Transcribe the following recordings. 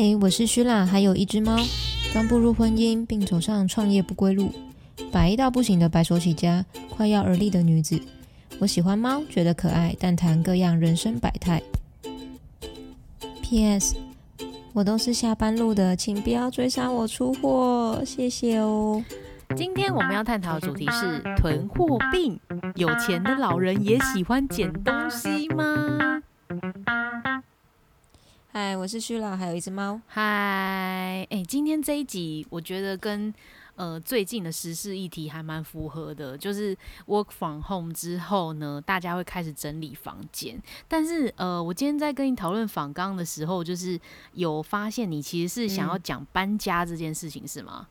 嗨，我是虚啦，还有一只猫，刚步入婚姻并走上创业不归路，白到不行的白手起家，快要而立的女子。我喜欢猫，觉得可爱，但谈各样人生百态。PS， 我都是下班路的，请不要追杀我出货，谢谢哦。 今天我们要探讨的主题是囤货病，有钱的老人也喜欢捡东西吗？ 嗨，我是虚啦，还有一只猫。 嗨，今天这一集我觉得跟最近的时事议题还蛮符合的，就是 work from home 之后呢，大家会开始整理房间。但是我今天在跟你讨论访纲的时候，就是有发现你其实是想要讲搬家这件事情，是吗？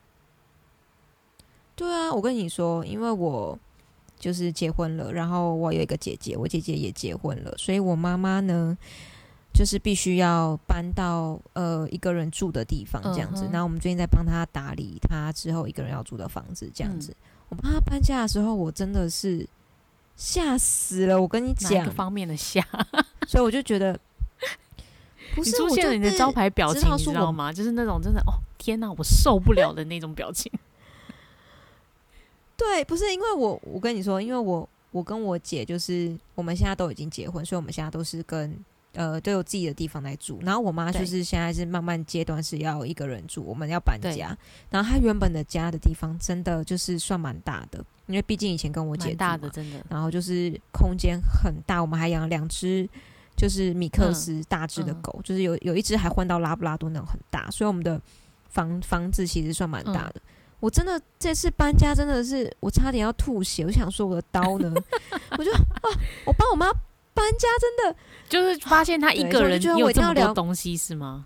对啊，我跟你说，因为我就是结婚了，然后我有一个姐姐，我姐姐也结婚了，所以我妈妈呢，就是必须要搬到一个人住的地方这样子。然后我们最近在帮她打理她之后一个人要住的房子这样子。我帮她搬家的时候，我真的是吓死了，我跟你讲， 哪一个方面的吓？ 所以我就觉得，不是你出现了你的招牌表情，你知道吗？就是那种真的天哪，我受不了的那种表情。 对，不是因为我跟你说，因为我跟我姐就是我们现在都已经结婚，所以我们现在都是跟都有自己的地方来住。然后我妈就是现在是慢慢阶段是要一个人住，我们要搬家。然后她原本的家的地方真的就是算蛮大的，因为毕竟以前跟我姐住嘛， 蛮大的真的。 然后就是空间很大，我们还养2只就是米克斯大只的狗，就是有一只还换到拉布拉多那种很大，所以我们的房子其实算蛮大的。我真的这次搬家真的是我差点要吐血，我想说我的刀呢，我就我帮我妈搬家真的就是发现她一个人有这么多东西是吗？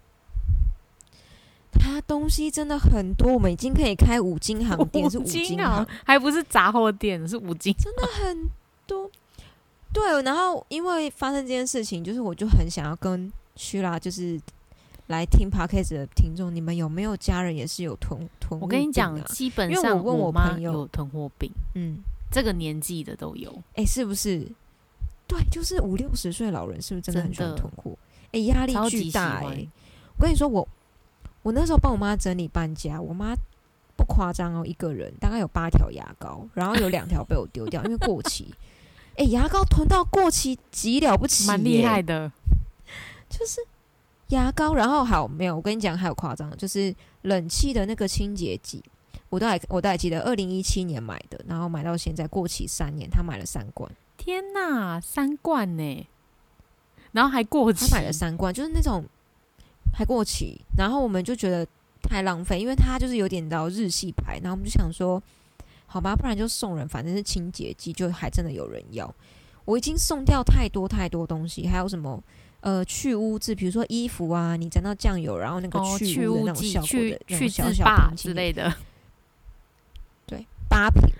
她东西真的很多，我们已经可以开5金行店，是5金行， 还不是杂货店，是5金， 真的很多。对，然后因为发生这件事情，就是我就很想要跟虚啦，就是来听 Podcast 的听众，你们有没有家人也是有囤货病啊？ 我跟你讲，基本上因为我问我朋友有囤货病，这个年纪的都有， 是不是？对，就是50-60岁老人是不是真的很喜欢囤货？压力巨大我跟你说，我那时候帮我妈整理搬家，我妈不夸张哦，一个人大概有8条牙膏，然后有2条被我丢掉，因为过期。牙膏囤到过期极了不起， 蛮厉害的， 就是牙膏。然后好没有，我跟你讲还有夸张的，就是冷气的那个清洁剂，我都还记得2017年买的，然后买到现在过期3年，他买了3罐。 天哪，3罐呢，然后还过期， 他买了3罐，就是那种还过期，然后我们就觉得太浪费，因为他就是有点到日系牌，然后我们就想说，好吧，不然就送人，反正是清洁剂，就还真的有人要。我已经送掉太多东西，还有什么去污渍，比如说衣服啊，你沾到酱油，然后那个去污的那种效果的去小小瓶之类的， 对，8瓶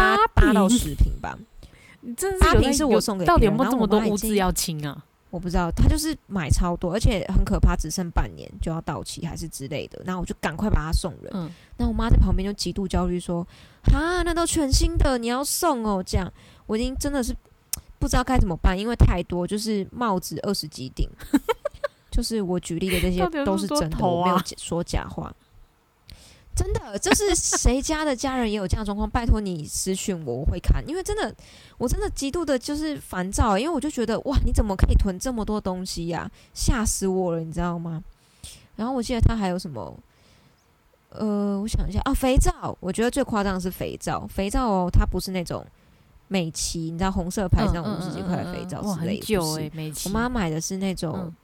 8到10瓶吧。8瓶是我送给别人， 到底有没有这么多污渍要清啊？ 我不知道，他就是买超多，而且很可怕，只剩半年就要到期还是之类的。然后我就赶快把它送人。那我妈在旁边就极度焦虑说：“哈，那都全新的，你要送哦。”这样我已经真的是不知道该怎么办，因为太多，就是帽子20几顶，就是我举例的这些都是真的，我没有说假话。真的，这是谁家的家人也有这样的状况？拜托你私讯我，我会看，因为我真的极度的就是烦躁，因为我就觉得哇，你怎么可以囤这么多东西呀？吓死我了，你知道吗？然后我记得他还有什么，我想一下肥皂，我觉得最夸张的是肥皂哦，它不是那种美琪，你知道红色牌子那种50几块的肥皂之类的， 很久美琪， 我妈买的是那种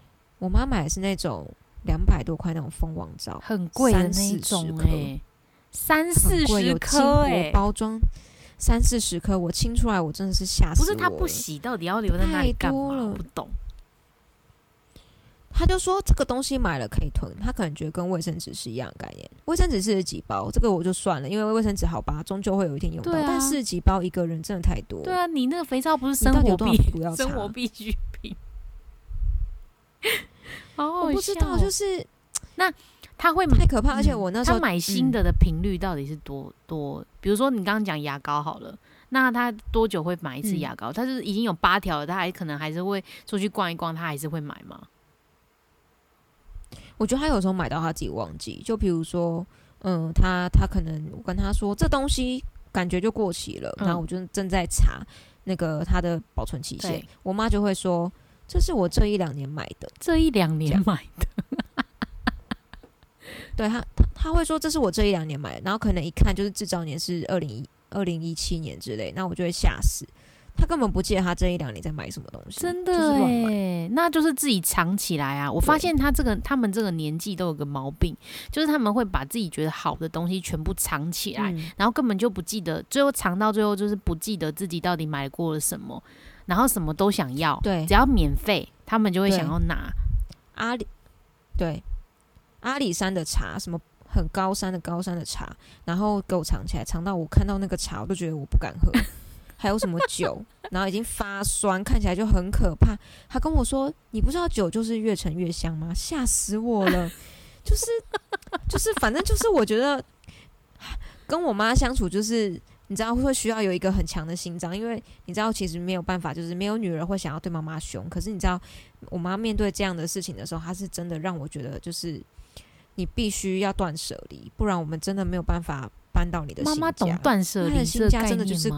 200多块那种蜂王皂， 很贵的那种30-40颗包装30-40颗，我清出来我真的是吓死我。 不是他不洗，到底要留在那里干嘛？我不懂。 他就说这个东西买了可以囤，他可能觉得跟卫生纸是一样的概念。卫生纸40几包，这个我就算了，因为卫生纸好吧，终究会有一天用到。但40几包一个人真的太多。 对啊，你那个肥皂不是生活必需品。 我不知道，就是那他会太可怕，而且我那时候他买新的频率到底是多？比如说你刚刚讲牙膏好了，那他多久会买一次牙膏？他是已经有8条了，他可能还是会出去逛一逛，他还是会买吗？ 我觉得他有时候买到他自己忘记，就比如说，他可能我跟他说这东西感觉就过期了，然后我就正在查那个它的保存期限，我妈就会说这是我这1-2年买的， 这1-2年买的， 对他会说这是我这1-2年买的，然后可能一看就是制造年是2017年之类，那我就会吓死。他根本不记得他这1-2年在买什么东西， 真的耶， 那就是自己藏起来啊。我发现他们这个年纪都有个毛病，就是他们会把自己觉得好的东西全部藏起来，然后根本就不记得，最后藏到最后就是不记得自己到底买过了什么，然后什么都想要， 对， 只要免费，他们就会想要拿。 阿里山的茶，什么很高山的茶，然后给我藏起来，藏到我看到那个茶，我都觉得我不敢喝。还有什么酒，然后已经发酸，看起来就很可怕。他跟我说：“你不知道酒就是越陈越香吗？”吓死我了！就是，反正就是，我觉得跟我妈相处，就是你知道会需要有一个很强的心脏，因为你知道其实没有办法，就是没有女儿会想要对妈妈凶。可是你知道，我妈面对这样的事情的时候，她是真的让我觉得，就是你必须要断舍离，不然我们真的没有办法搬到你的新家。 妈妈懂断舍离这个概念吗？真的就是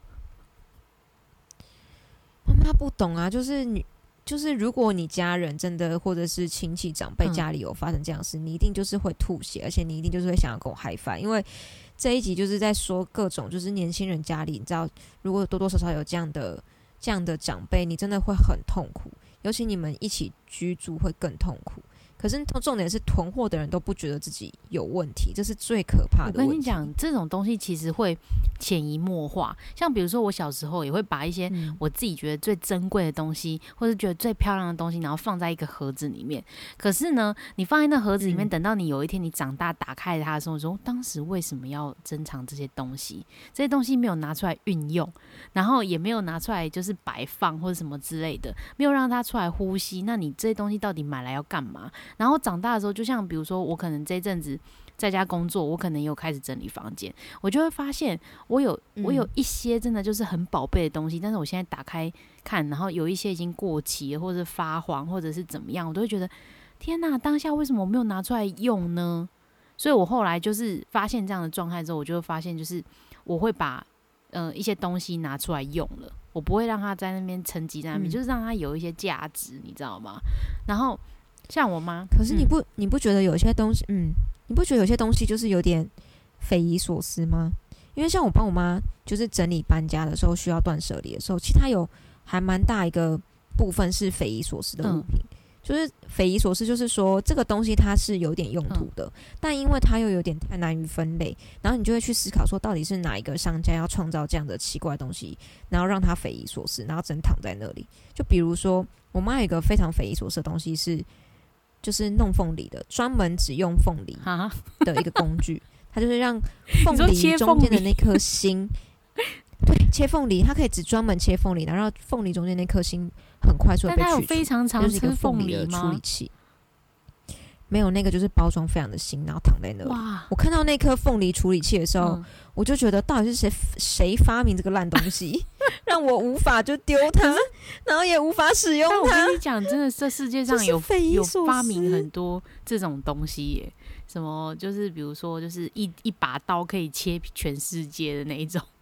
妈妈不懂啊，就是如果你家人真的或者是亲戚长辈家里有发生这样的事，你一定就是会吐血，而且你一定就是会想要跟我嗨翻，因为这一集就是在说各种就是年轻人家里，你知道，如果多多少少有这样的长辈，你真的会很痛苦，尤其你们一起居住会更痛苦。可是重点是囤货的人都不觉得自己有问题，这是最可怕的问题。 我跟你讲，这种东西其实会潜移默化。像比如说我小时候也会把一些我自己觉得最珍贵的东西，或是觉得最漂亮的东西，然后放在一个盒子里面。可是呢，你放在那盒子里面，等到你有一天你长大打开它的时候，说当时为什么要珍藏这些东西？这些东西没有拿出来运用，然后也没有拿出来就是摆放或者什么之类的，没有让它出来呼吸。那你这些东西到底买来要干嘛？然后长大的时候，就像比如说我可能这一阵子在家工作，我可能有开始整理房间，我就会发现我有一些真的就是很宝贝的东西，但是我现在打开看，然后有一些已经过期了，或者是发黄，或者是怎么样，我都会觉得天哪，当下为什么我没有拿出来用呢？所以我后来就是发现这样的状态之后，我就会发现就是我会把一些东西拿出来用了，我不会让它在那边沉积在那边，就是让它有一些价值，你知道吗？然后像我妈， 可是你不觉得有些东西，你不觉得有些东西就是有点匪夷所思吗？因为像我帮我妈就是整理搬家的时候需要断舍离的时候，其实它有还蛮大一个部分是匪夷所思的物品，就是匪夷所思，就是说这个东西它是有点用途的，但因为它又有点太难于分类，然后你就会去思考说到底是哪一个商家要创造这样的奇怪的东西，然后让它匪夷所思，然后真躺在那里。就比如说我妈有一个非常匪夷所思的东西是。就是弄凤梨的，专门只用凤梨的一个工具，它就是让凤梨中间的那颗心，对，切凤梨，它可以只专门切凤梨，然后让凤梨中间那颗心很快速的被去除。 但它有非常常吃凤梨的处理器，没有，那个就是包装非常的新，然后躺在那里。我看到那颗凤梨处理器的时候，我就觉得到底是谁发明这个烂东西，让我无法就丢它，然后也无法使用它。 但我跟你讲，真的，这世界上有发明很多这种东西耶，什么就是比如说，就是一把刀可以切全世界的那一种。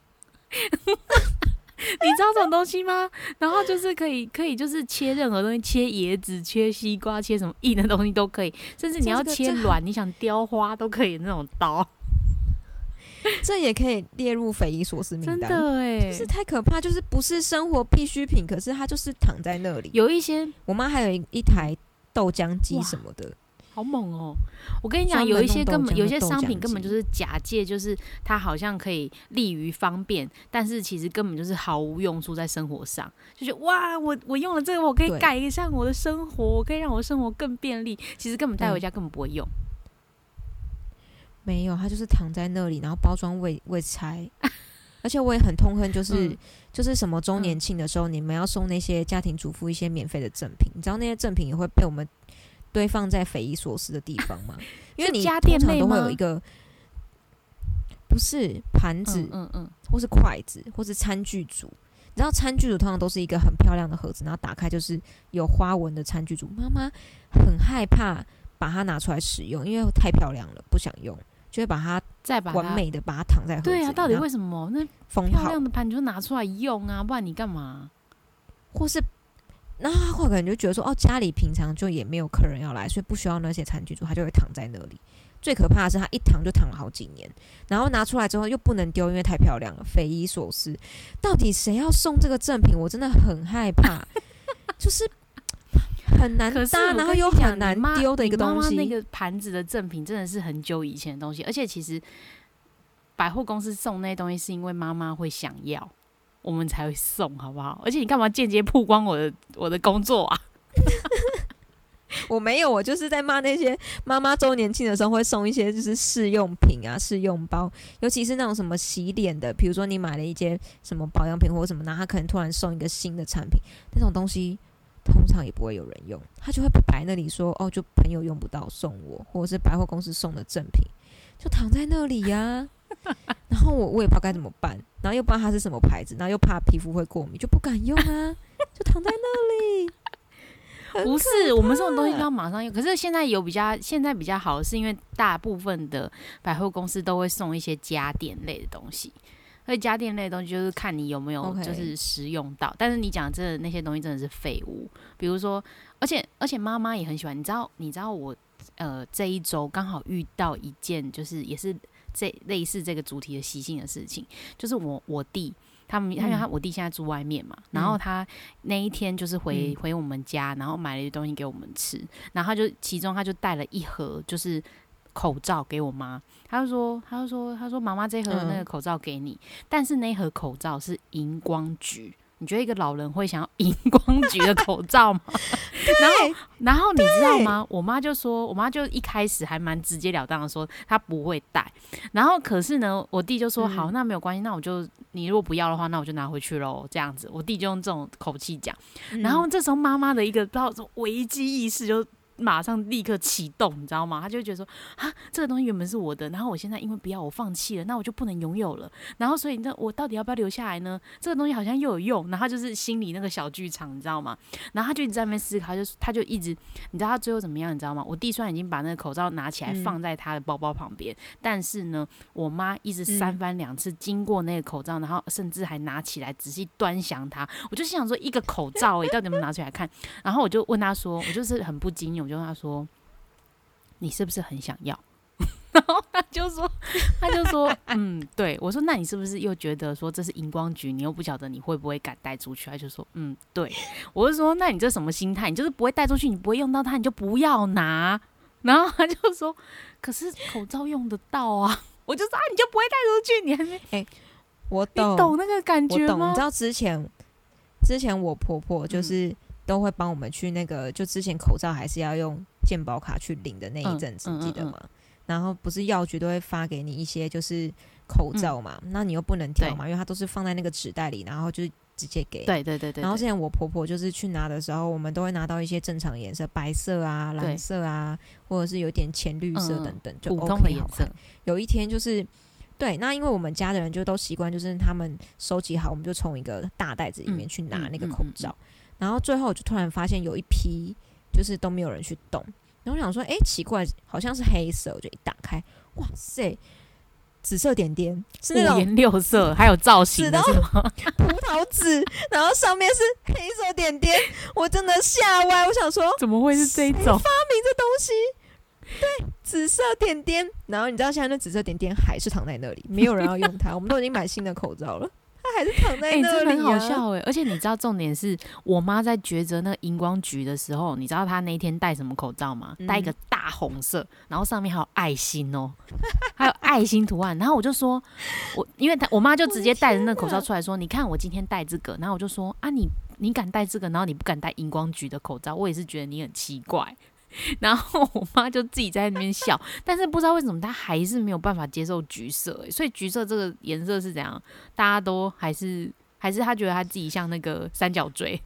你知道这种东西吗？然后就是可以就是切任何东西，切椰子、切西瓜、切什么硬的东西都可以，甚至你要切卵，你想雕花都可以那种刀。 这也可以列入匪夷所思名单， 真的耶， 就是太可怕，就是不是生活必需品，可是它就是躺在那里。 有一些， 我妈还有一台豆浆机什么的。 好猛哦！我跟你讲，有一些商品根本就是假借，就是它好像可以利于方便，但是其实根本就是毫无用处在生活上。就觉得哇，我用了这个，我可以改善我的生活，我可以让我的生活更便利。其实根本带回家根本不会用。 没有，它就是躺在那里，然后包装未拆。而且我也很痛恨，就是什么周年庆的时候，你们要送那些家庭主妇一些免费的赠品，你知道那些赠品也会被我们堆放在匪夷所思的地方吗？因为你通常都会有一个，不是盘子，或是筷子，或是餐具组。你知道餐具组通常都是一个很漂亮的盒子，然后打开就是有花纹的餐具组。妈妈很害怕把它拿出来使用，因为太漂亮了不想用，就会把它再把它完美的把它躺在盒子里。 对啊，到底为什么那封好漂亮的盘你就拿出来用啊，不然你干嘛？ 或是那他可能就觉得说，哦，家里平常就也没有客人要来，所以不需要那些餐具组，他就会躺在那里。最可怕的是，他一躺就躺了好几年，然后拿出来之后又不能丢，因为太漂亮了，匪夷所思。到底谁要送这个赠品？我真的很害怕，就是很难搭，然后又很难丢的一个东西。 你妈妈那个盘子的赠品真的是很久以前的东西，而且其实百货公司送那些东西是因为妈妈会想要，我们才会送，好不好？而且你干嘛间接曝光我的工作啊？ 我没有，我就是在骂那些妈妈周年庆的时候会送一些就是试用品啊、试用包，尤其是那种什么洗脸的，比如说你买了一件什么保养品或什么，然后他可能突然送一个新的产品，那种东西通常也不会有人用，他就会摆那里说哦，就朋友用不到送我，或者是百货公司送的赠品，就躺在那里呀、然后我也不知道该怎么办，然后又不知道它是什么牌子，然后又怕皮肤会过敏，就不敢用啊，就躺在那里。 不是，我们这种东西都要马上用。可是现在比较好的是，因为大部分的百货公司都会送一些家电类的东西，所以家电类的东西就是看你有没有就是使用到。但是你讲真的那些东西真的是废物，比如说，而且妈妈也很喜欢。你知道我这一周刚好遇到一件就是也是类似这个主题的习性的事情，就是我弟。因为我弟现在住外面嘛，然后他那一天就是回我们家，然后买了一些东西给我们吃，然后其中他就带了一盒就是口罩给我妈，他说妈妈这盒那个口罩给你，但是那一盒口罩是荧光橘。你觉得一个老人会想要荧光橘的口罩吗？然后你知道吗？我妈就一开始还蛮直截了当的说她不会戴，然后可是呢，我弟就说好，那没有关系，那你如果不要的话，那我就拿回去咯。这样子，我弟就用这种口气讲，然后这时候妈妈的一个不知道危机意识就马上立刻启动，你知道吗？他就会觉得说啊，这个东西原本是我的，然后我现在因为不要我放弃了，那我就不能拥有了。然后所以我到底要不要留下来呢？这个东西好像又有用，然后他就是心里那个小剧场，你知道吗？然后他就一直在那边思考，他就一直，你知道他最后怎么样？你知道吗？我弟虽然已经把那个口罩拿起来放在他的包包旁边，但是呢，我妈一直三番两次经过那个口罩，然后甚至还拿起来仔细端详它。我就心想说，一个口罩到底有没有拿出来看？然后我就问他说，我就是很不经意。我就问他说：“你是不是很想要？”然后他就说：“对。”我说：“那你是不是又觉得说这是荧光橘，你又不晓得你会不会敢带出去？”他就说：“对。”我就说：“那你这什么心态？你就是不会带出去，你不会用到它，你就不要拿。”然后他就说：“可是口罩用得到啊！”我就说：“你就不会带出去，你还没…… 我懂， 你懂那个感觉吗？ 你知道之前我婆婆就是。都会帮我们去那个，就之前口罩还是要用健保卡去领的那一阵子，记得吗？然后不是药局都会发给你一些就是口罩嘛，那你又不能挑嘛，因为它都是放在那个纸袋里，然后就直接给。 对。 然后之前我婆婆就是去拿的时候，我们都会拿到一些正常颜色，白色啊、蓝色啊，或者是有点浅绿色等等，就 OK 普通的颜色。 有一天就是。对，那因为我们家的人就都习惯，就是他们收集好，我们就从一个大袋子里面去拿那个口罩。然后最后我就突然发现有一批就是都没有人去动，然后我想说，奇怪，好像是黑色，我就一打开，哇塞，紫色点点，是那种五颜六色，还有造型的是吗？ 葡萄紫，然后上面是黑色点点，我真的吓歪，我想说， 怎么会是这种？ 谁发明这东西？对，紫色点点，然后你知道现在那紫色点点还是躺在那里，没有人要用它，我们都已经买新的口罩了。它还是躺在那里、 真的很好笑而且你知道重点是我妈在抉择那个荧光橘的时候，你知道她那一天戴什么口罩吗？戴一个大红色，然后上面还有爱心哦，还有爱心图案。然后我就说，因为我妈就直接戴着那个口罩出来说：“你看我今天戴这个。”然后我就说：“啊，你敢戴这个，然后你不敢戴荧光橘的口罩，我也是觉得你很奇怪。”然后我妈就自己在那边笑，但是不知道为什么她还是没有办法接受橘色，所以橘色这个颜色是怎样？大家都还是她觉得她自己像那个三角锥。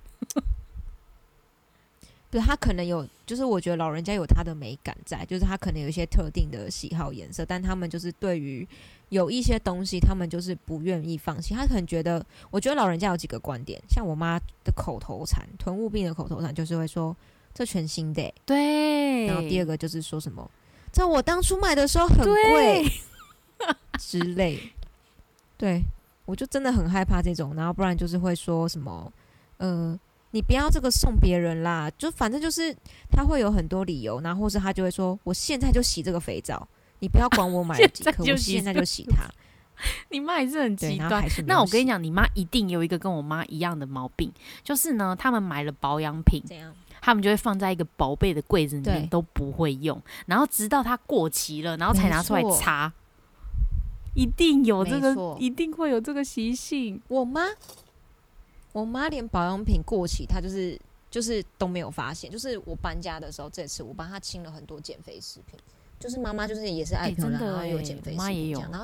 对，她可能有，就是我觉得老人家有他的美感在，就是他可能有一些特定的喜好颜色，但他们就是对于有一些东西，他们就是不愿意放弃。他可能觉得，我觉得老人家有几个观点，像我妈的口头禅，囤物病的口头禅就是会说。 这全新的对。 然后第二个就是说什么，在我当初买的时候很贵之类。对，我就真的很害怕这种，然后不然就是会说什么，你不要这个送别人啦，就反正就是他会有很多理由，然后或是他就会说，我现在就洗这个肥皂，你不要管我买了几颗，我现在就洗它。 你妈也是很极端。那我跟你讲，你妈一定有一个跟我妈一样的毛病，就是呢，他们买了保养品，他们就会放在一个宝贝的柜子里面，都不会用，然后直到它过期了，然后才拿出来擦。一定有这个，一定会有这个习性。我妈连保养品过期，她就是都没有发现。就是我搬家的时候，这次我帮她清了很多减肥食品。就是妈妈就是也是爱漂亮，然后有减肥食品这样，然后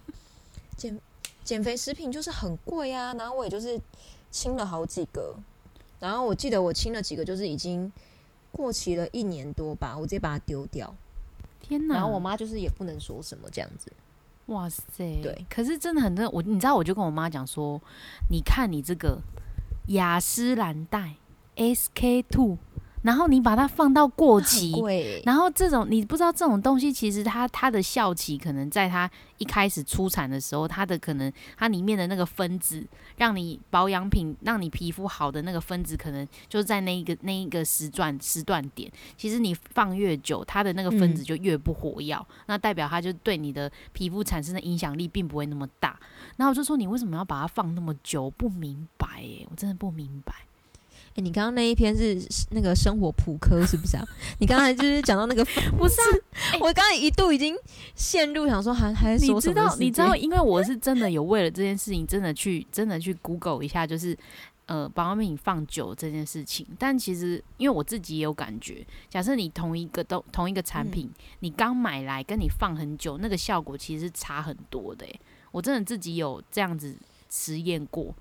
减肥食品就是很贵啊，然后我也就是清了好几个，然后我记得我清了几个就是已经过期了1年多吧，我直接把它丢掉。天哪！然后我妈就是也不能说什么这样子。哇塞，对，可是真的很你知道，我就跟我妈讲说，你看你这个雅诗兰黛 SK2， 然后你把它放到过期，然后这种你不知道这种东西，其实它的效期可能在它一开始出产的时候，它的可能它里面的那个分子，让你保养品让你皮肤好的那个分子，可能就是在那一个时段点。其实你放越久，它的那个分子就越不活跃，那代表它就对你的皮肤产生的影响力并不会那么大。然后我就说你为什么要把它放那么久？不明白我真的不明白。你刚刚那一篇是那个生活普科是不是啊？你刚才就是讲到那个不是啊？我刚才一度已经陷入想说还说什么？你知道，因为我是真的有为了这件事情真的去 Google 一下，就是保养品放久这件事情。但其实因为我自己也有感觉，假设你同一个产品，你刚买来跟你放很久，那个效果其实是差很多的。我真的自己有这样子实验过。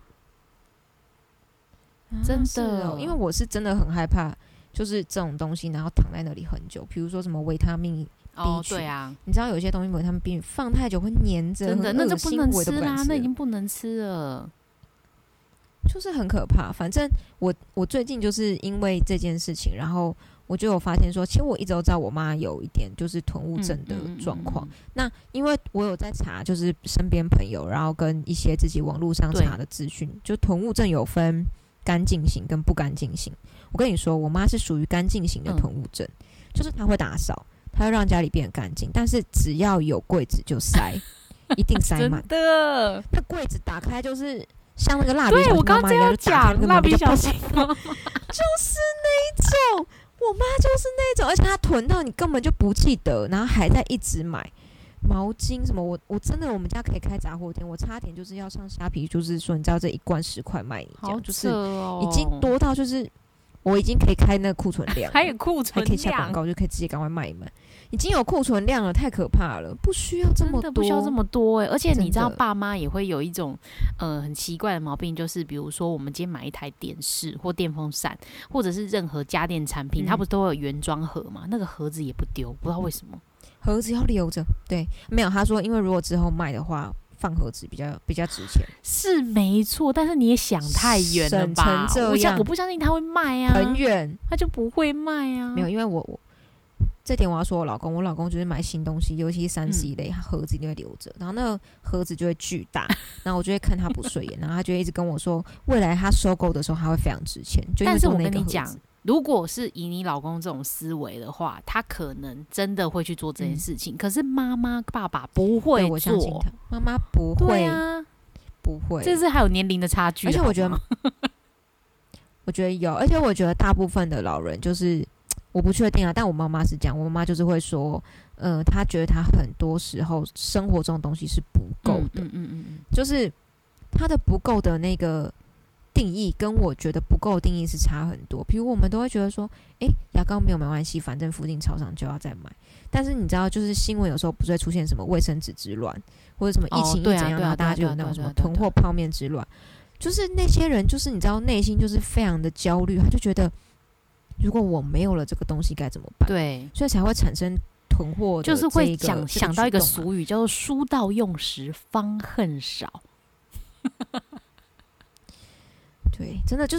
真的因为我是真的很害怕，就是这种东西，然后躺在那里很久，比如说什么维他命 B 群，对啊，你知道有一些东西维他命 B 群放太久会黏着，真的那就不能吃啦，那已经不能吃了，就是很可怕。反正我最近就是因为这件事情，然后我就有发现说，其实我一直都知道我妈有一点就是囤物症的状况。那因为我有在查，就是身边朋友，然后跟一些自己网络上查的资讯，就囤物症有分干净型跟不干净型。我跟你说，我妈是属于干净型的囤物症，就是她会打扫，她会让家里变得干净，但是只要有柜子就塞，一定塞满。真的，那柜子打开就是像那个蜡笔小新妈妈一样，就打开那个蜡笔小新妈妈，就是那一种。我妈就是那种，而且她囤到你根本就不记得，然后还在一直买。毛巾什么，我真的我们家可以开杂货店，我差点就是要上虾皮，就是说你知道这一罐10块卖你这样，就是已经多到就是我已经可以开那个库存量，还有库存量，还可以下广告，就可以直接赶快卖一卖，已经有库存量了，太可怕了，不需要这么多，真的不需要这么多而且你知道爸妈也会有一种很奇怪的毛病，就是比如说我们今天买一台电视或电风扇，或者是任何家电产品，它不是都会有原装盒嘛？那个盒子也不丢，不知道为什么。盒子要留着，对，没有。他说，因为如果之后卖的话，放盒子比较值钱，是没错。但是你也想太远了吧？我不相信他会卖啊，很远，他就不会卖啊。没有，因为我这点我要说我老公就是买新东西，尤其是3C 类，他盒子一定会留着，然后那个盒子就会巨大，然后我就会看他不顺眼，然后他就会一直跟我说，未来他收购的时候他会非常值钱。但是我跟你讲。如果是以你老公这种思维的话，他可能真的会去做这件事情。可是妈妈、爸爸不会做，我相信他，妈妈不会，对啊，不会。这是还有年龄的差距，而且我觉得有，而且我觉得大部分的老人就是我不确定啊，但我妈妈是这样，我妈妈就是会说，她觉得她很多时候生活中的东西是不够的，就是她的不够的那个。定义跟我觉得不够的定义是差很多。比如我们都会觉得说，牙膏没有没关系，反正附近超商就要再买。但是你知道，就是新闻有时候不是会出现什么卫生纸之乱，或者什么疫情怎样，然后大家就有那种什么囤货泡面之乱。就是那些人，就是你知道内心就是非常的焦虑，他就觉得如果我没有了这个东西该怎么办？对，所以才会产生囤货的就是会想到一个俗语叫做"书到用时方恨少"。对，真的就是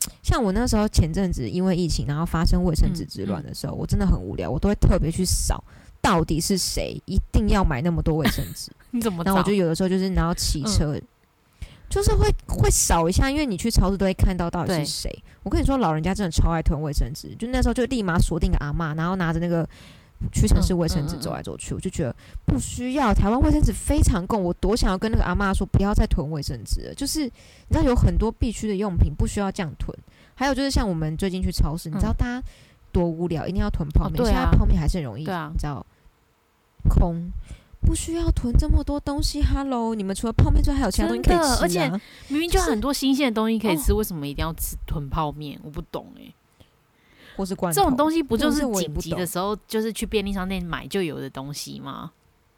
像我那时候前阵子因为疫情，然后发生卫生纸之乱的时候，我真的很无聊，我都会特别去扫到底是谁一定要买那么多卫生纸。 你怎么找？ 然后我就有的时候就是然后骑车。就是会扫一下，因为你去超市都会看到底是谁。我跟你说，老人家真的超爱囤卫生纸，就那时候就立马锁定个阿嬷，然后拿着那个屈臣氏卫生纸走来走去，我就觉得不需要，台湾卫生纸非常够，我多想要跟那个阿嬷说不要再囤卫生纸了。就是你知道有很多必需的用品不需要这样囤，还有就是像我们最近去超市，你知道大家多无聊，一定要囤泡面，现在泡面还是很容易，你知道空。不需要囤这么多东西 ，Hello， 你们除了泡面之外还有其他东西可以吃啊！ 而且明明就很多新鲜的东西可以吃，为什么一定要吃囤泡面？我不懂或是罐头这种东西不就是紧急的时候就是去便利商店买就有的东西吗？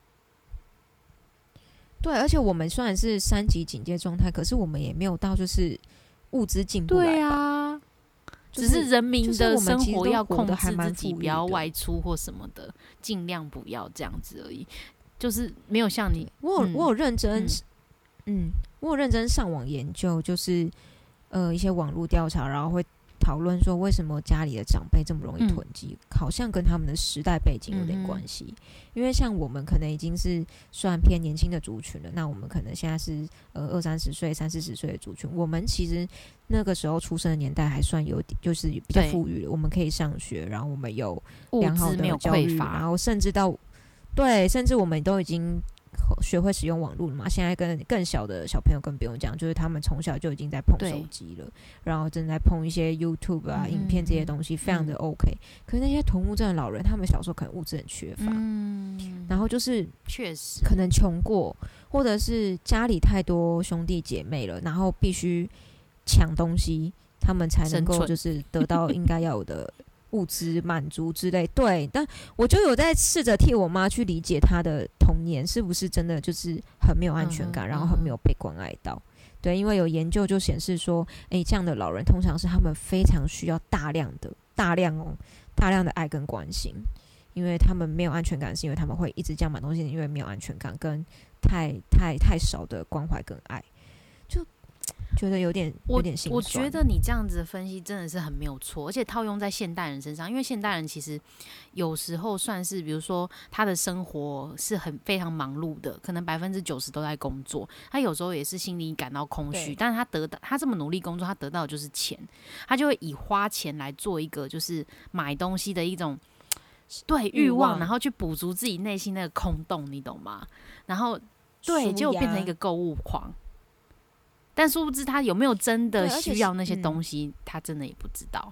对，而且我们虽然是3级警戒状态，可是我们也没有到就是物资进不来吧。 对啊，只是人民的生活要控制自己，不要外出或什么的，尽量不要这样子而已。就是没有像你， 我有认真，我有认真上网研究，就是一些网络调查，然后会讨论说为什么家里的长辈这么容易囤积，好像跟他们的时代背景有点关系。因为像我们可能已经是算偏年轻的族群了，那我们可能现在是20-30岁、30-40岁的族群，我们其实那个时候出生的年代还算有点，就是比较富裕了，我们可以上学，然后我们有良好的教育，然后甚至我们都已经学会使用网络了嘛。现在跟更小的小朋友更不用讲，就是他们从小就已经在碰手机了，然后正在碰一些 YouTube 啊、影片这些东西，非常的 OK。可是那些囤物症的老人，他们小时候可能物质很缺乏，然后就是确实可能穷过，或者是家里太多兄弟姐妹了，然后必须抢东西，他们才能够就是得到应该要有的物资满足之类。对，但我就有在试着替我妈去理解她的童年是不是真的就是很没有安全感，然后很没有被关爱到。对，因为有研究就显示说，这样的老人通常是他们非常需要大量的爱跟关心，因为他们没有安全感，是因为他们会一直这样买东西，因为没有安全感跟太少的关怀跟爱，就觉得有点心酸。 我觉得你这样子的分析真的是很没有错，而且套用在现代人身上，因为现代人其实有时候算是，比如说他的生活是非常忙碌的，可能90%都在工作，他有时候也是心里感到空虚，但是他这么努力工作，他得到的就是钱，他就会以花钱来做一个就是买东西的一种欲望，然后去补足自己内心那个空洞，你懂吗？然后结果变成一个购物狂。但殊不知他有没有真的需要那些东西，他真的也不知道。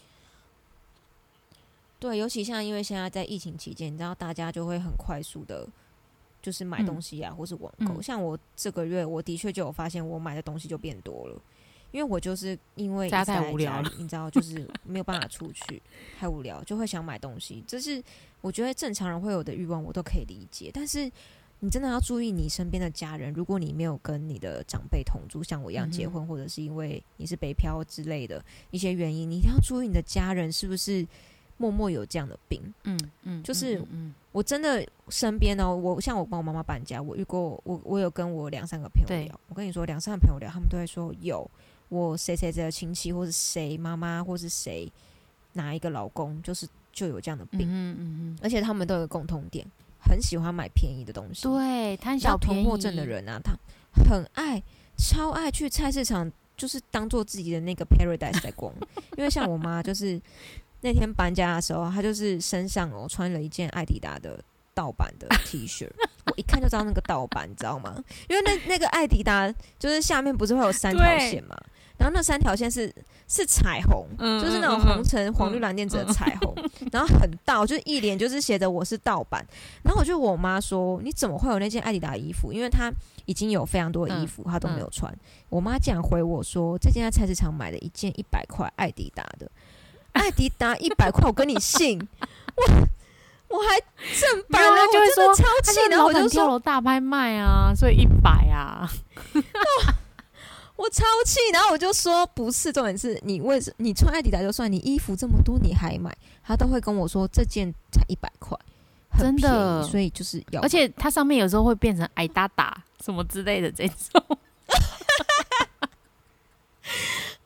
对，尤其像因为现在在疫情期间，你知道大家就会很快速的，就是买东西啊，或是网购。像我这个月，我的确就有发现，我买的东西就变多了，因为我就是因为家太无聊了， 你知道，就是没有办法出去，太无聊，就会想买东西。这是我觉得正常人会有的欲望，我都可以理解，但是。你真的要注意你身边的家人，如果你没有跟你的长辈同住，像我一样结婚，或者是因为你是北漂之类的一些原因，你一定要注意你的家人是不是默默有这样的病。就是我真的身边哦，像我帮我妈妈搬家，我遇过，我有跟我2-3个朋友聊，我跟你说2-3个朋友聊，他们都会说有我谁的亲戚，或是谁妈妈，或是谁哪一个老公，就有这样的病。而且他们都有个共同点。很喜欢买便宜的东西， 对，贪小便宜。 囤货症的人啊，他超爱去菜市场，就是当做自己的那个 paradise 在逛。因为像我妈，就是那天搬家的时候，她就是身上穿了一件艾迪达的盗版的 T 恤，我一看就知道那个盗版，你知道吗？因为那个艾迪达就是下面不是会有3条线嘛，然后那3条线是彩虹，就是那种红橙黄绿蓝靛紫的彩虹，然后很大，就是一脸就是写着我是盗版。然后我就问我妈说，你怎么会有那件艾迪达衣服？因为她已经有非常多的衣服，她都没有穿。我妈竟然回我说，这件在菜市场买的一件100块艾迪达的，艾迪达100块，我跟你信？我还正版了，我真的超气，然后我就说跳楼大拍卖啊，所以100啊。 我超气，然后我就说不是，重点是你穿艾迪达就算，你衣服这么多你还买，他都会跟我说这件才100块，真的，所以就是要， 而且它上面有时候会变成矮达达什么之类的这种。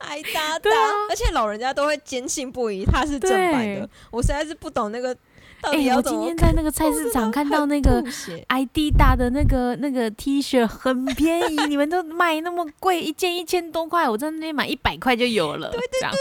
爱大大，而且老人家都会坚信不疑它是正版的。我实在是不懂那个到底要怎么。 我今天在那个菜市场看到那个爱迪达的那个 T 恤很便宜，你们都卖那么贵，一件1000多块，我在那边买100块就有了。对对对，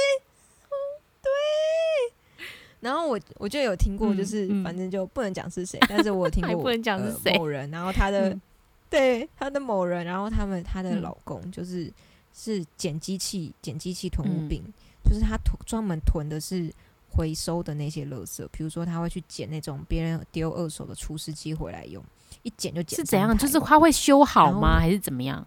对。然后我就有听过，就是反正就不能讲是谁，但是我有听过不能讲是谁某人，然后他的对他的某人，然后他的老公就是捡机器囤物病，就是他专门囤的是回收的那些垃圾，比如说他会去捡那种别人丢2手的除湿机回来用，一捡就捡是怎样？就是他会修好吗？还是怎么样？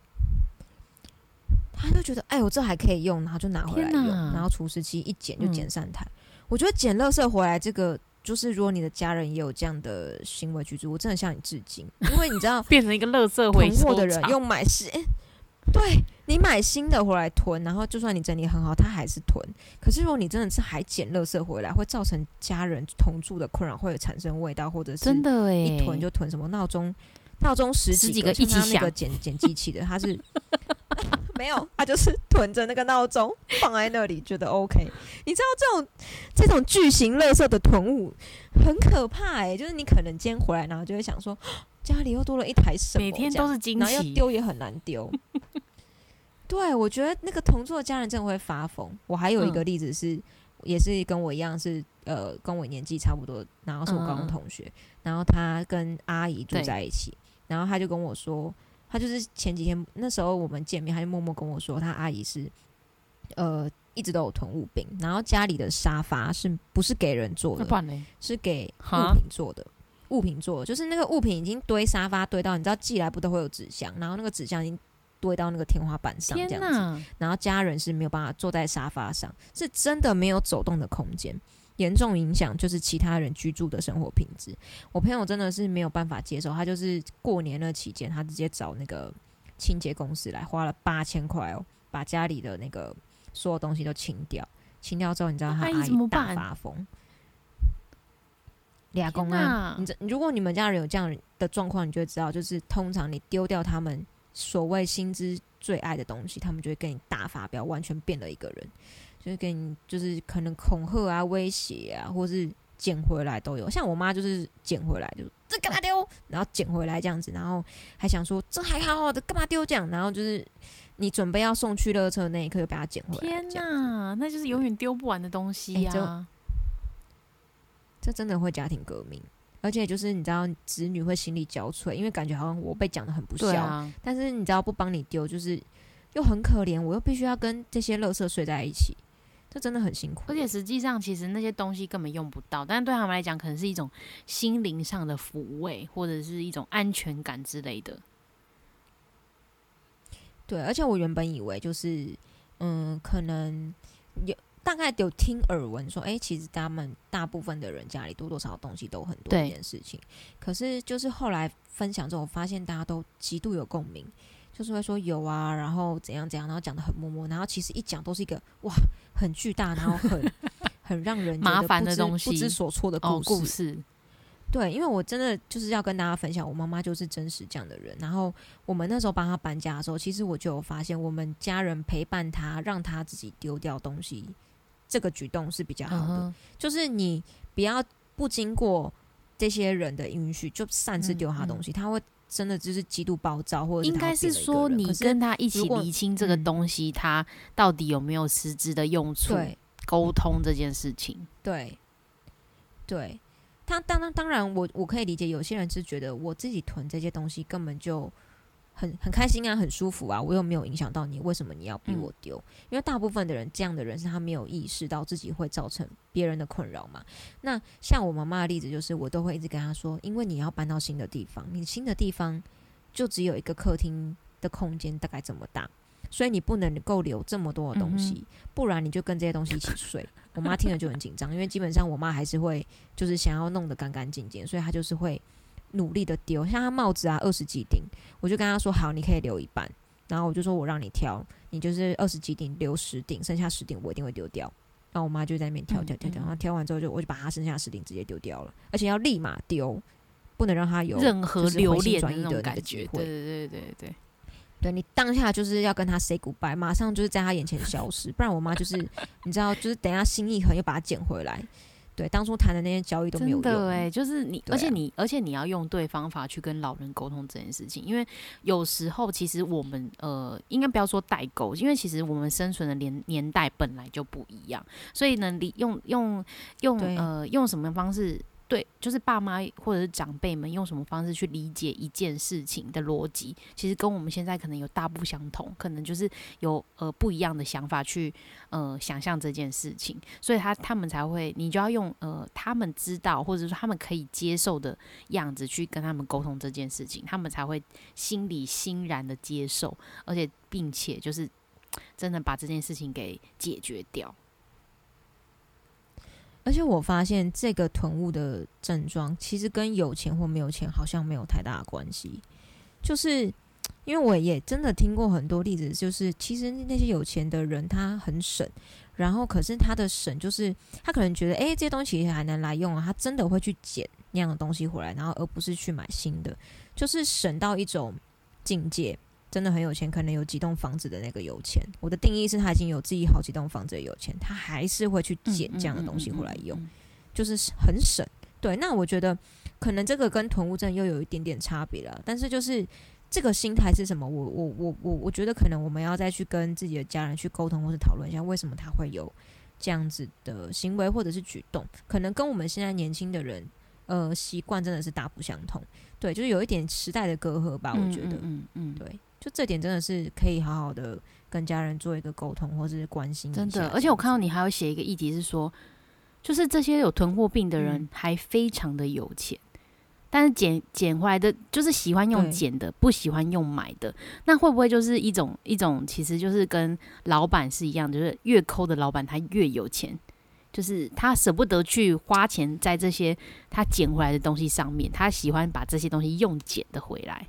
他就觉得我这还可以用，然后就拿回来用，然后除湿机一捡就捡3台。我觉得捡垃圾回来这个，就是如果你的家人也有这样的行为举止，我真的向你致敬，因为你知道变成一个垃圾回收的人用买对你买新的回来囤，然后就算你整理很好，他还是囤。可是如果你真的是还捡垃圾回来，会造成家人同住的困扰，会产生味道，或者是真的一囤就囤什么闹钟十几个一起响。 那个捡机器的，他是没有，他就是囤着那个闹钟放在那里，觉得 OK。你知道这种巨型垃圾的囤物很可怕就是你可能今天回来，然后就会想说，家里又多了一台什么， 每天都是惊喜， 然后要丢也很难丢。对，我觉得那个同住的家人真的会发疯。我还有一个例子是，也是跟我一样是跟我年纪差不多，然后是我高中同学，然后他跟阿姨住在一起，然后他就跟我说，他就是前几天那时候我们见面，他就默默跟我说，他阿姨是一直都有囤物病，然后家里的沙发是不是给人做的，是给物品做的。物品做的就是那个物品已经堆沙发堆到，你知道寄来不都会有纸箱，然后那个纸箱已经堆到那个天花板上这样子，然后家人是没有办法坐在沙发上，是真的没有走动的空间，严重影响就是其他人居住的生活品质。我朋友真的是没有办法接受，他就是过年那期间，他直接找那个清洁公司来，花了8000块把家里的那个所有东西都清掉。清掉之后，你知道他阿姨大发疯。俩公如果你们家人有这样的状况，你就会知道，就是通常你丢掉他们所谓心之最爱的东西，他们就会跟你大发飙，完全变了一个人，就是跟你就是可能恐吓啊、威胁啊，或是捡回来都有。像我妈就是捡回来，就这干嘛丢，然后捡回来这样子，然后还想说这还好好的，干嘛丢这样，然后就是你准备要送去垃圾那一刻，就把它捡回来。 天哪，那就是永远丢不完的东西啊！ 这真的会家庭革命，而且就是你知道，子女会心力交瘁，因为感觉好像我被讲得很不孝，但是你知道不帮你丢，就是又很可怜，我又必须要跟这些垃圾睡在一起，这真的很辛苦。 而且实际上，其实那些东西根本用不到，但是对他们来讲，可能是一种心灵上的抚慰，或者是一种安全感之类的。 对，而且我原本以为就是可能大概有听耳闻说，其实他们大部分的人家里多多少少东西都很多这件事情。可是就是后来分享之后，我发现大家都极度有共鸣，就是会说有啊，然后怎样怎样，然后讲得很默默，然后其实一讲都是一个哇很巨大，然后很让人麻烦的东西， 不知所措的故事。 对，因为我真的就是要跟大家分享，我妈妈就是真实这样的人。然后我们那时候帮她搬家的时候，其实我就有发现，我们家人陪伴她，让她自己丢掉东西，这个举动是比较好的。就是你不要不经过这些人的允许就擅自丢她东西，她会真的就是极度暴躁，或者是应该是说你跟她一起厘清这个东西，它到底有没有实质的用处，沟通这件事情。 对。他当然我可以理解，有些人是觉得我自己囤这些东西根本就很开心啊，很舒服啊，我又没有影响到你，为什么你要逼我丢？因为大部分的人这样的人是他没有意识到自己会造成别人的困扰嘛。那像我妈妈的例子就是，我都会一直跟她说，因为你要搬到新的地方，你新的地方就只有一个客厅的空间大概这么大，所以你不能够留这么多的东西，不然你就跟这些东西一起睡。我妈听了就很紧张，因为基本上我妈还是会就是想要弄得干干净净，所以她就是会努力的丢。像她帽子啊20几顶，我就跟她说好，你可以留一半，然后我就说我让你挑，你就是20几顶留10顶，剩下10顶我一定会丢掉。然后我妈就在那边挑，然后挑完之后我就把她剩下10顶直接丢掉了，而且要立马丢，不能让她有任何留恋的那种感觉。 对。 对，你当下就是要跟他 say goodbye， 马上就是在他眼前消失，不然我妈就是你知道，就是等一下心一横又把它捡回来。对，当初谈的那些交易都没有用。 真的就是你， 啊、 而且你要用对方法去跟老人沟通这件事情，因为有时候其实我们应该不要说代沟，因为其实我们生存的年代本来就不一样，所以呢，用什么方式？对，就是爸妈或者是长辈们用什么方式去理解一件事情的逻辑，其实跟我们现在可能有大不相同，可能就是有不一样的想法去想象这件事情，所以他们才会，你就要用他们知道或者说他们可以接受的样子去跟他们沟通这件事情，他们才会心里欣然的接受，而且并且就是真的把这件事情给解决掉。 而且我发现这个囤物的症状其实跟有钱或没有钱好像没有太大的关系，就是因为我也真的听过很多例子，就是其实那些有钱的人他很省，然后可是他的省就是他可能觉得这些东西还能来用啊，他真的会去捡那样的东西回来，然后而不是去买新的，就是省到一种境界。真的很有钱，可能有几栋房子的那个有钱，我的定义是他已经有自己好几栋房子的有钱，他还是会去捡这样的东西回来用，就是很省。对，那我觉得可能这个跟囤物症又有一点点差别了，但是就是这个心态是什么？我觉得可能我们要再去跟自己的家人去沟通，或是讨论一下为什么他会有这样子的行为或者是举动，可能跟我们现在年轻的人习惯真的是大不相同。对，就是有一点时代的隔阂吧，我觉得，对。就这点真的是可以好好的跟家人做一个沟通，或是关心一下。 真的，而且我看到你还有写一个议题是说，就是这些有囤货病的人还非常的有钱，但是捡回来的就是喜欢用捡的，不喜欢用买的。那会不会就是一种，其实就是跟老板是一样，就是越抠的老板他越有钱，就是他舍不得去花钱在这些他捡回来的东西上面，他喜欢把这些东西用捡的回来。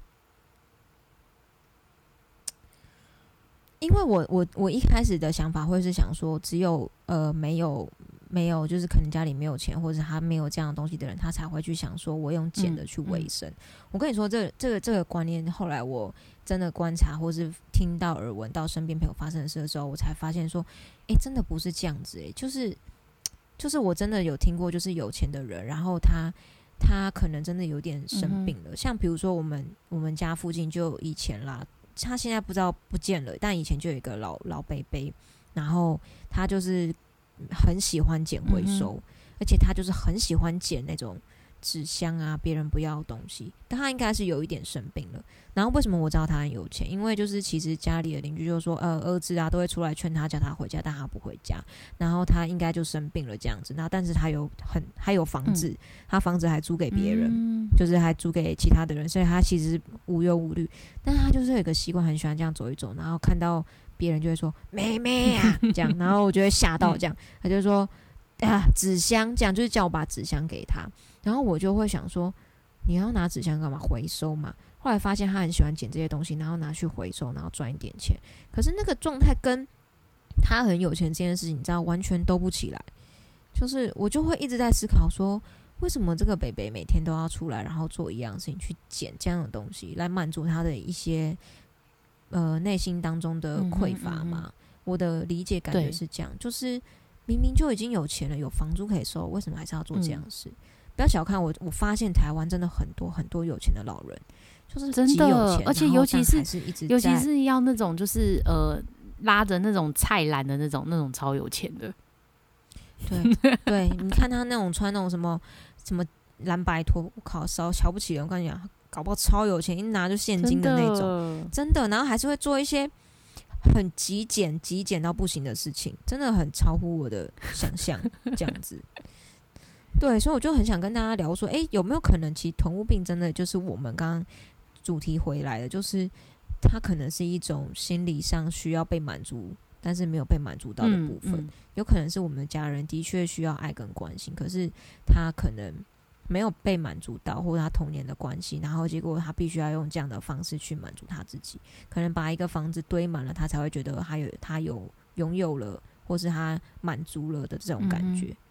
因为我一开始的想法会是想说，只有没有就是可能家里没有钱，或者他没有这样的东西的人，他才会去想说我用捡的去维生。我跟你说，这个观念，后来我真的观察或是听到耳闻到身边朋友发生的事的时候，我才发现说，真的不是这样子就是我真的有听过，就是有钱的人，然后他可能真的有点生病了，像比如说我们家附近就以前啦。他现在不知道不见了，但以前就有一个老伯伯，然后他就是很喜欢捡回收，而且他就是很喜欢捡那种纸箱啊，别人不要的东西。但他应该是有一点生病了。然后为什么我知道他很有钱？因为就是其实家里的邻居就说，儿子啊都会出来劝他，叫他回家，但他不回家。然后他应该就生病了这样子。然后但是他有房子，他房子还租给别人，就是还租给其他的人，所以他其实无忧无虑。但是他就是有一个习惯，很喜欢这样走一走，然后看到别人就会说妹妹啊这样，然后我就会吓到这样，他就说纸箱这样，就是叫我把纸箱给他。然后我就会想说，你要拿纸箱干嘛？回收嘛。后来发现他很喜欢捡这些东西，然后拿去回收，然后赚一点钱。可是那个状态跟他很有钱这件事情，你知道完全都不起来。就是我就会一直在思考说，为什么这个北北每天都要出来，然后做一样的事情去捡这样的东西，来满足他的一些内心当中的匮乏嘛？我的理解感觉是这样，就是明明就已经有钱了，有房租可以收，为什么还是要做这样的事？不要小看我发现台湾真的很多很多有钱的老人，就是极有钱， 而且尤其是要那种就是拉着那种菜篮的那种超有钱的。 对对，你看他那种穿那种什么蓝白拖，我靠，瞧不起人，我跟你讲，搞不好超有钱，一拿就现金的那种，真的，然后还是会做一些很极简到不行的事情，真的很超乎我的想象，这样子。对，所以我就很想跟大家聊说，有没有可能其实囤物病真的就是我们刚刚主题回来的，就是它可能是一种心理上需要被满足，但是没有被满足到的部分。有可能是我们的家人的确需要爱跟关心，可是他可能没有被满足到，或者他童年的关系，然后结果他必须要用这样的方式去满足他自己，可能把一个房子堆满了，他才会觉得他有拥有了，或是他满足了的这种感觉。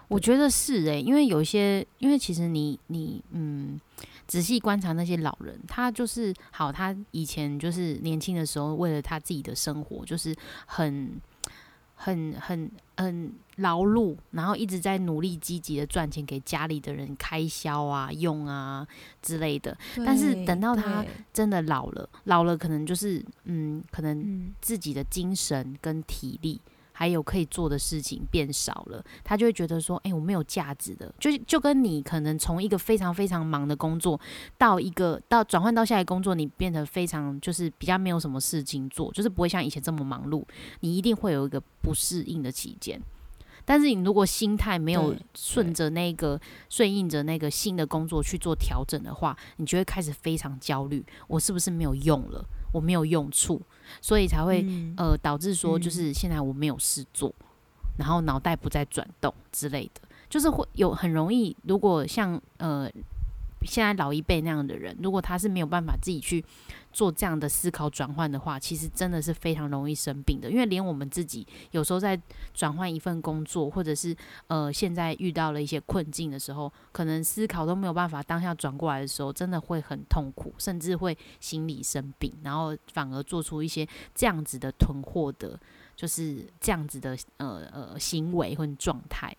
我觉得是因为因为其实你仔细观察那些老人，他就是好，他以前就是年轻的时候，为了他自己的生活，就是很劳碌，然后一直在努力积极的赚钱给家里的人开销啊、用啊之类的。但是等到他真的老了可能就是可能自己的精神跟体力还有可以做的事情变少了，他就会觉得说我没有价值的，就跟你可能从一个非常非常忙的工作到转换到下一个工作，你变得非常就是比较没有什么事情做，就是不会像以前这么忙碌，你一定会有一个不适应的期间。但是你如果心态没有顺应着那个新的工作去做调整的话，你就会开始非常焦虑，我是不是没有用了，我没有用处，所以才会导致说就是现在我没有事做，然后脑袋不再转动之类的，就是会有很容易，如果像现在老一辈那样的人，如果他是没有办法自己去做这样的思考转换的话，其实真的是非常容易生病的。因为连我们自己有时候在转换一份工作，或者是现在遇到了一些困境的时候，可能思考都没有办法当下转过来的时候，真的会很痛苦，甚至会心理生病，然后反而做出一些这样子的囤货的，就是这样子的行为或状态。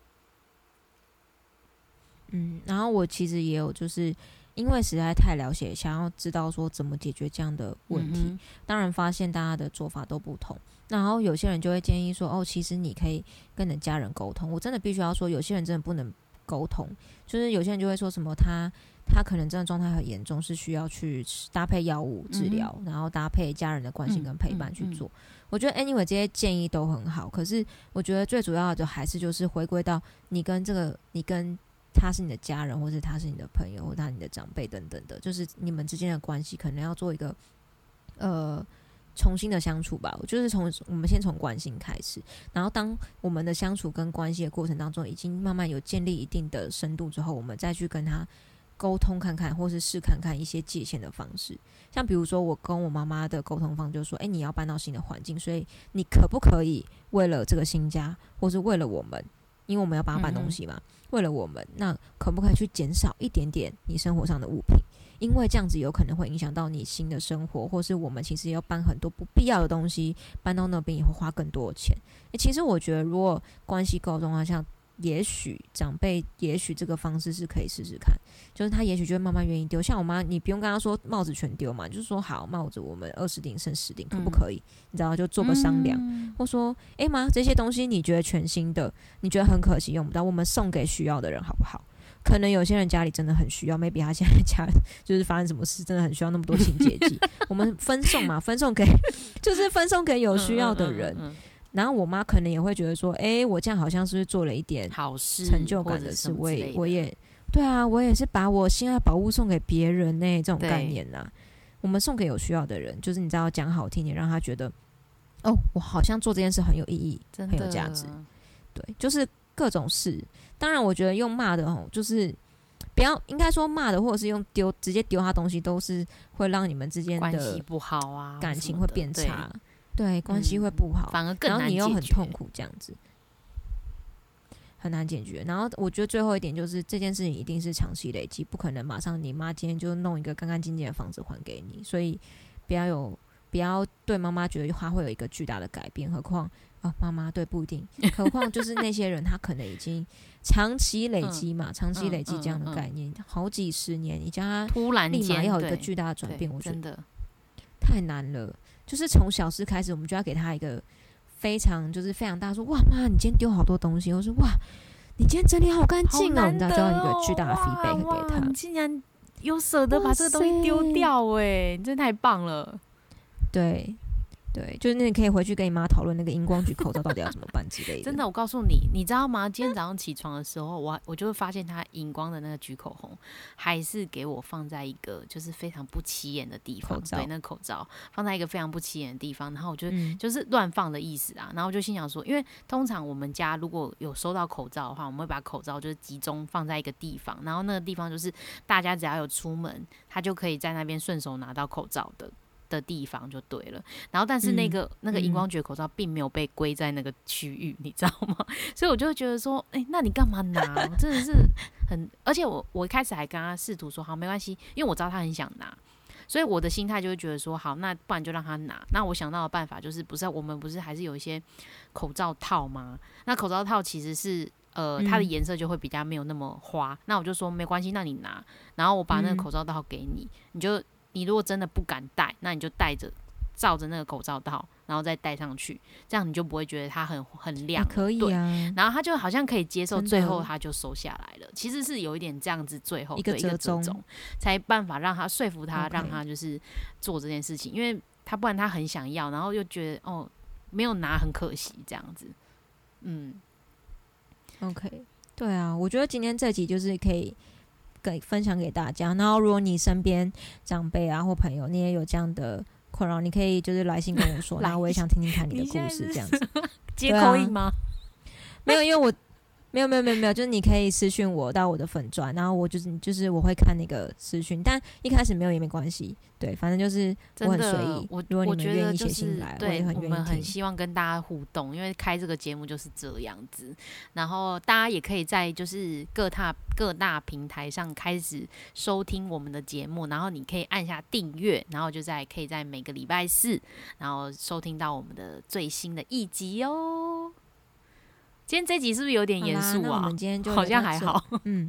然后我其实也有就是因为实在太了解，想要知道说怎么解决这样的问题，当然发现大家的做法都不同，然后有些人就会建议说其实你可以跟你的家人沟通。我真的必须要说，有些人真的不能沟通，就是有些人就会说什么他可能真的状态很严重，是需要去搭配药物治疗，然后搭配家人的关心跟陪伴去做。我觉得 anyway 这些建议都很好，可是我觉得最主要的还是就是回归到你跟他是你的家人，或是他是你的朋友，或他是你的长辈等等的，就是你们之间的关系可能要做一个重新的相处吧。我就是我们先从关心开始，然后当我们的相处跟关系的过程当中已经慢慢有建立一定的深度之后，我们再去跟他沟通看看，或是试看看一些界限的方式。像比如说我跟我妈妈的沟通方就是说你要搬到新的环境，所以你可不可以为了这个新家，或是为了我们，因为我们要帮他搬东西嘛，为了我们，那可不可以去减少一点点你生活上的物品？因为这样子有可能会影响到你新的生活，或是我们其实要搬很多不必要的东西，搬到那边也会花更多的钱。其实我觉得如果关系沟通啊，像也许长辈也许这个方式是可以试试看，就是他也许就会慢慢愿意丢。像我妈，你不用跟她说帽子全丢嘛，就是说好，帽子我们20顶剩10顶可不可以，你知道，就做个商量，或说妈，这些东西你觉得全新的，你觉得很可惜用不到，我们送给需要的人好不好？可能有些人家里真的很需要 maybe 他现在家就是发生什么事真的很需要那么多清洁剂我们分送嘛，分送给有需要的人。然后我妈可能也会觉得说我这样好像是不是做了一点好事， 成就感的事，我也对啊，我也是把我心爱的宝物送给别人这种概念啊。我们送给有需要的人，就是你知道讲好听点，让他觉得我好像做这件事很有意义，很有价值。对，就是各种事。当然我觉得用骂的就是不要，应该说骂的或者是用直接丢他东西，都是会让你们之间的关系不好啊， 感情会变差，对，关系会不好， 反而更难解决， 然后你又很痛苦，这样子很难解决。然后我觉得最后一点就是这件事情一定是长期累积，不可能马上你妈今天就弄一个干干净净的房子还给你，所以不要对妈妈觉得她会有一个巨大的改变，何况妈妈对不一定，何况就是那些人他可能已经长期累积嘛，长期累积这样的概念，好几十年，你叫他突然立马要有一个巨大的转变，我觉得真的太难了。就是从小事开始，我们就要给他一个非常大，说哇妈，你今天丢好多东西，或是哇你今天整理好干净哦，你知道就要一个巨大的 feedback 给他。 你竟然有舍得把这个东西丢掉你真的太棒了。 对，就是你可以回去跟你妈讨论那个荧光橘口罩到底要怎么办之类的。 真的，我告诉你，你知道吗？今天早上起床的时候，我就会发现它荧光的那个橘口红，还是给我放在一个就是非常不起眼的地方。对，那个口罩放在一个非常不起眼的地方，然后我就是乱放的意思啊。然后我就心想说，因为通常我们家如果有收到口罩的话，我们会把口罩就是集中放在一个地方，然后那个地方就是大家只要有出门，他就可以在那边顺手拿到口罩的。 的地方就对了。然后但是那个荧光绝口罩并没有被归在那个区域，你知道吗？所以我就会觉得说，那你干嘛拿？真的是而且我一开始还跟他试图说，好，没关系，因为我知道他很想拿。所以我的心态就会觉得说，好，那不然就让他拿。那我想到的办法就是，我们不是还是有一些口罩套吗？那口罩套其实是它的颜色就会比较没有那么花。那我就说没关系，那你拿，然后我把那个口罩套给你，你如果真的不敢戴，那你就戴着，照着那个口罩套，然后再戴上去，这样你就不会觉得它很亮。 可以啊。 然后他就好像可以接受，最后他就收下来了。其实是有一点这样子，最后一个折中， 才办法让他说服他，让他就是做这件事情，因为他不然他很想要，然后又觉得没有拿很可惜这样子。 OK， 对啊，我觉得今天这集就是可以分享给大家。然后如果你身边长辈啊或朋友，你也有这样的困扰，你可以就是来信跟我说，然后我也想听听看你的故事，这样子。 接口音吗？ 没有，因为我没有，就是你可以私讯我到我的粉专，然后我就是我会看那个私讯，但一开始没有也没关系，对，反正就是我很随意。如果你们愿意写信来， 对， 我们很希望跟大家互动，因为开这个节目就是这样子。然后大家也可以在就是各大平台上开始收听我们的节目，然后你可以按下订阅，然后就可以在每个礼拜四，然后收听到我们的最新的一集哦。今天这集是不是有点严肃啊？ 我们今天就好像还好，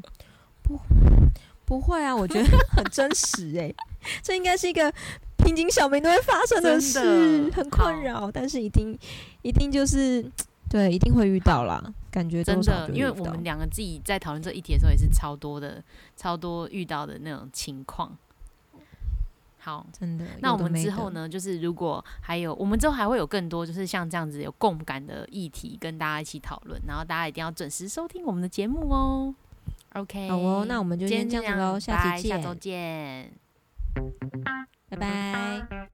不会啊，我觉得很真实这应该是一个平井小明都会发生的事，很困扰，但是一定就是对，一定会遇到啦，感觉真的，因为我们两个自己在讨论这一题的时候，也是超多遇到的那种情况。好， 真的。 那我们之后呢？就是如果我们之后还会有更多，就是像这样子有共感的议题，跟大家一起讨论。然后大家一定要准时收听我们的节目哦。OK， 好哦，那我们就先这样子喽，下期见， 下周见， 拜拜。